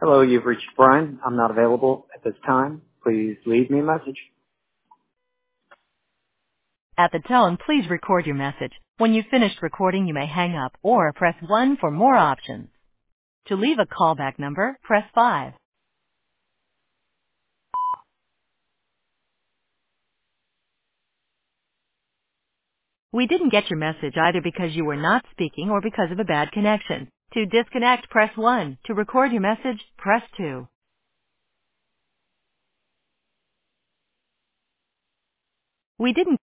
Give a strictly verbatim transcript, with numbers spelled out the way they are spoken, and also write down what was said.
Hello, you've reached Brian. I'm not available at this time. Please leave me a message. At the tone, please record your message. When you've finished recording, you may hang up or press one for more options. To leave a callback number, press five. We didn't get your message either because you were not speaking or because of a bad connection. To disconnect, press one. To record your message, press two. We didn't